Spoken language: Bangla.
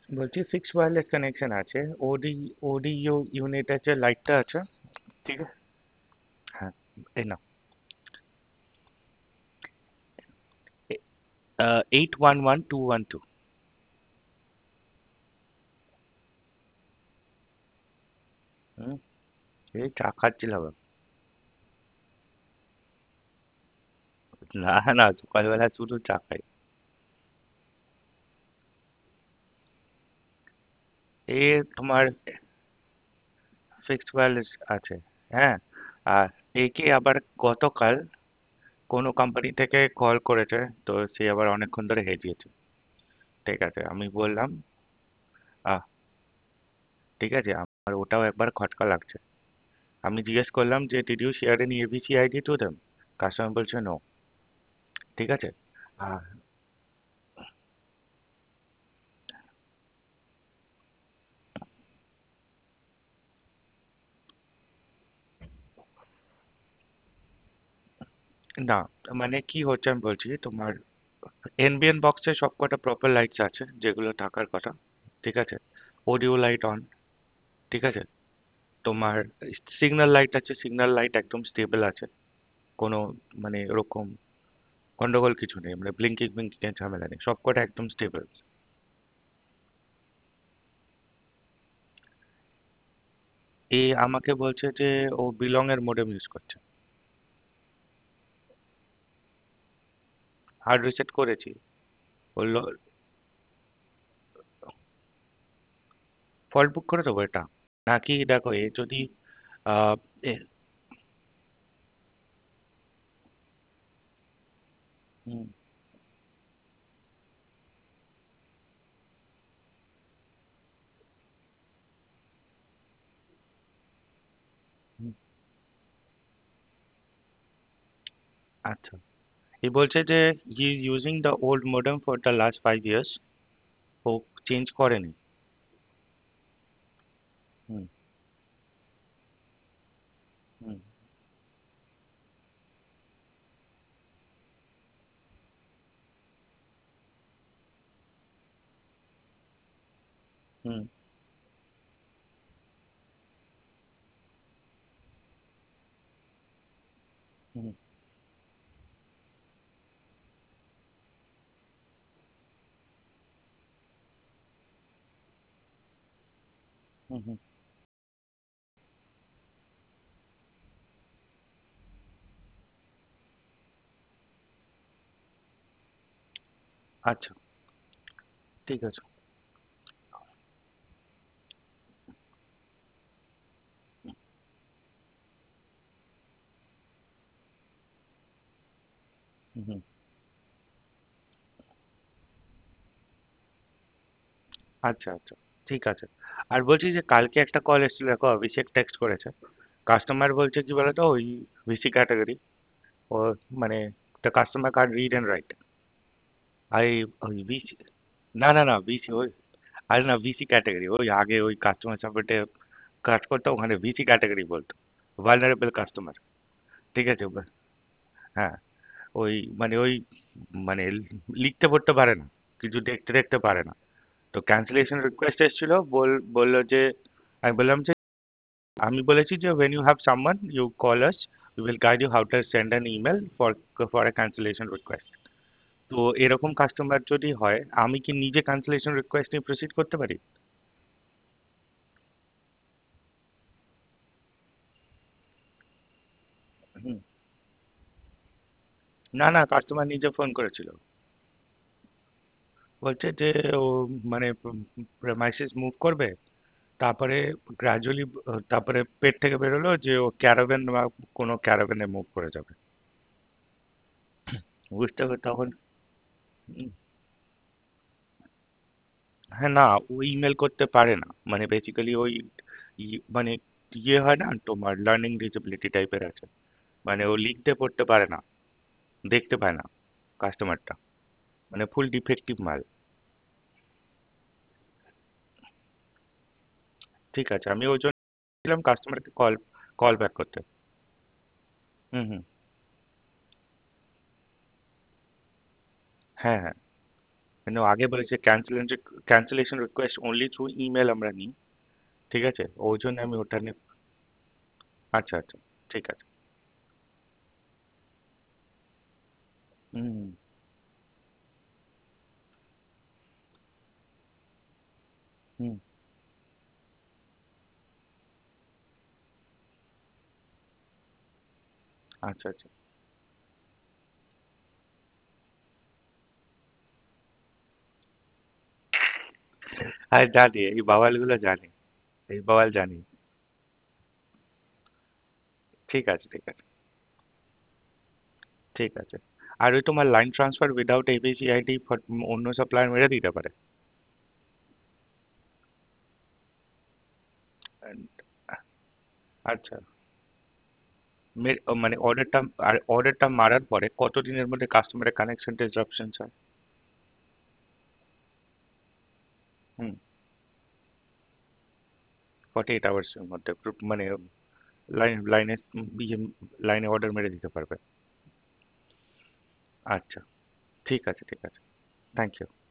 বলছি ফিক্সড ওয়্যারলেস কানেকশন আছে। ওডি ইউনিট আছে, লাইটটা আছে। ঠিক আছে। হ্যাঁ, এই নাও। 811212। হুম। এই চা খাচ্ছিলাম। না না, সকালবেলা শুধু চা খাই। এ তোমার ফিক্সড ওয়্যারলেস আছে। হ্যাঁ। আর একে আবার গতকাল কোনো কোম্পানি থেকে কল করেছে, তো সে আবার অনেকক্ষণ ধরে হেজিয়েছে। ঠিক আছে, আমি বললাম আহ ঠিক আছে, আমার ওটাও একবার খটকা লাগছে। আমি জিজ্ঞেস করলাম যে did you share an ABC ID to them. Customer বলছে নো। ঠিক আছে। আহ, না, মানে কি হচ্ছে আমি বলছি, তোমার এনবিএন বক্সে সবকটা প্রপার লাইটস আছে যেগুলো থাকার কথা। ঠিক আছে। Audio light on. ঠিক আছে। তোমার সিগন্যাল লাইট আছে, সিগন্যাল লাইট একদম স্টেবল আছে। কোনো মানে এরকম গন্ডগোল কিছু নেই, মানে ব্লিঙ্কিং ব্লিঙ্কিং এর ঝামেলা নেই, সবকটা একদম স্টেবল। এ আমাকে বলছে যে ও বিলং এর মডেম ইউজ করছে। হার্ড রিসেট করেছি। বললো ফল্ট বুক করে দেবো এটা, নাকি দেখো এ যদি আহ, এ, হুম, হুম, আচ্ছা। এ বলছে যে he is using the old modem for the last 5 years. ও চেঞ্জ করেনি। হুম, হুম, হুম, হুম, হুম, হুম, আচ্ছা, ঠিক আছে। হুম, হুম, আচ্ছা, আচ্ছা, ঠিক আছে। আর বলছি যে কালকে একটা কল এসেছিল, দেখো অভিষেক টেক্সট করেছে। কাস্টমার বলছে কি বলতো, ওই ভিসি ক্যাটাগরি, ও মানে the customer card read and write. আর ওই ভিসি, না না না ভিসি ওই, আরে না ভিসি ক্যাটাগরি, ওই আগে ওই কাস্টমার সাপোর্টে কাজ করতো, ওখানে ভিসি ক্যাটাগরি বলতো, ভালনারেবল কাস্টমার। ঠিক আছে। হ্যাঁ। ওই মানে ওই মানে লিখতে পড়তে পারে না, কিছু দেখতে দেখতে পারে না। তো ক্যান্সেলেশন রিকোয়েস্ট এসেছিল, বললো যে, আমি বললাম যে, আমি বলেছি যে when you have someone you call us, we will guide you how to send an email for a cancellation request। তো এরকম কাস্টমার যদি হয়, আমি কি নিজে ক্যান্সেলেশন রিকোয়েস্ট নিয়ে প্রসিড করতে পারি? হুম। না না, কাস্টমার নিজে ফোন করেছিল। বলছে যে ও মানে প্রেমাইসিস মুভ করবে, তারপরে গ্রাজুয়ালি, তারপরে পেট থেকে বেরোলো যে ও ক্যারাভেন বা কোনো ক্যারাভেনে মুভ করে যাবে। বুঝতে হবে তখন। উম, হ্যাঁ, না, ও ইমেল করতে পারে না, মানে বেসিক্যালি ওই মানে ইয়ে হয় না, তোমার লার্নিং ডিসেবিলিটি টাইপের আছে। মানে ও লিখতে পড়তে পারে না, দেখতে পায় না কাস্টমারটা, মানে ফুল ডিফেক্টিভ মাল। ঠিক আছে, আমি ওই জন্য দিলাম কাস্টমারকে কল কল ব্যাক করতে। হুম, হুম। হ্যাঁ, হ্যাঁ, কেন আগে বলেছে cancellation request only through email আমরা নিই। ঠিক আছে, ওই জন্য আমি ওটা নিয়ে। আচ্ছা আচ্ছা, ঠিক আছে। হুম। হুম। আচ্ছা আচ্ছা। হ্যাঁ জানি, এই বাওয়ালগুলো জানি। এই বাওয়াল জানি। ঠিক আছে ঠিক আছে। ঠিক আছে। আর ওই তোমার line transfer without ABC ID অন্য সাপ্লায়ার মেরে দিতে পারে? আচ্ছা। মানে অর্ডারটা মারার পরে কতদিনের মধ্যে কাস্টমারের কানেকশন ডিসরাপশন হয়? হুম। 48 আওয়ার্সের মধ্যে মানে লাইনে ইয়ে লাইনে অর্ডার মেরে দিতে পারবে? আচ্ছা। ঠিক আছে ঠিক আছে। Thank you.